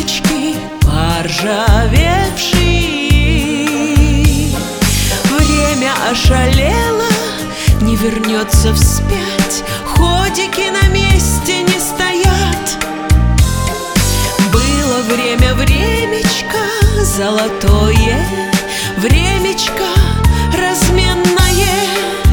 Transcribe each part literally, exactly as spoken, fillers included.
стрелочки поржавевшие. Время ошалело, не вернется вспять, ходики на месте не стоят. Было время, времечко золотое, времечко разменное.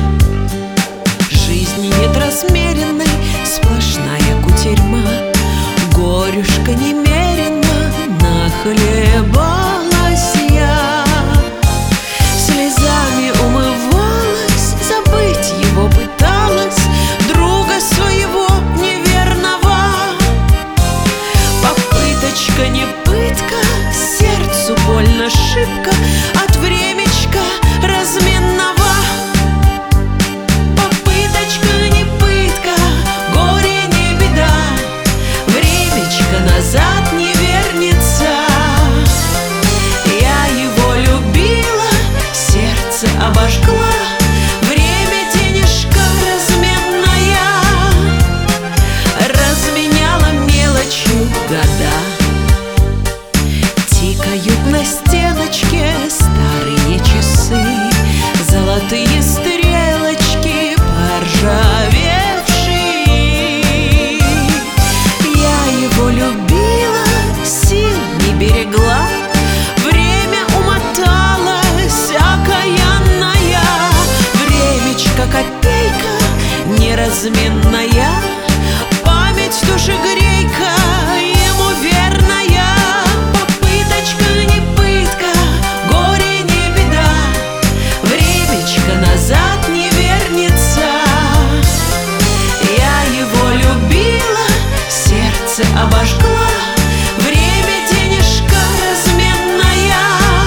Жизни нет размеренной, сплошная кутерьма. Горюшка немерено нахлебалась я. Слезами умывалась, забыть его пыталась, друга своего неверного. Попыточка не пытка, сердцу больно шибко от времечка разменного. Попыточка не пытка, горе не беда, времечко назад не вернется. Я его любила, сердце обожгла, время денежка разменная, разменяла мелочью года. Тикают на стеночке старые часы, золотые стрелочки поржавевшие. Я его любила, сил не берегла, время умоталось окаянная. Времечко копейка неразменная, память душегрейка ему верная. Попыточка не пытка, горе не беда, времечко назад не вернется. Я его любила, сердце обожгла, время денежка разменная,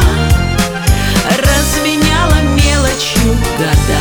разменяла мелочью года.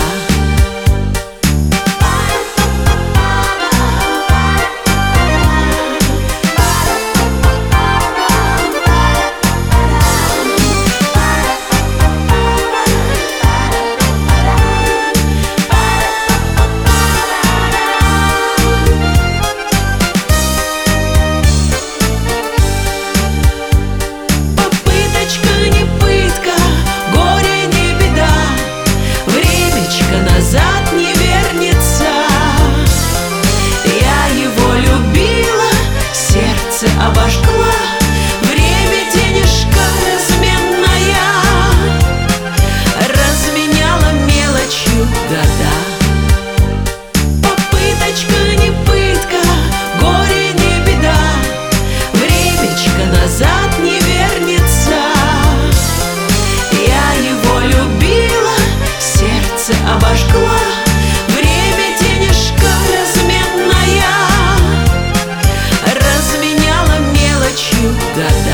Назад не вернется. Я его любила, сердце обожгла, время денежка разменная, разменяла мелочью года. Попыточка не пытка, горе не беда, времечко назад не вернется. Я его любила, сердце обожгла, время денежка разменная, разменяла мелочью года.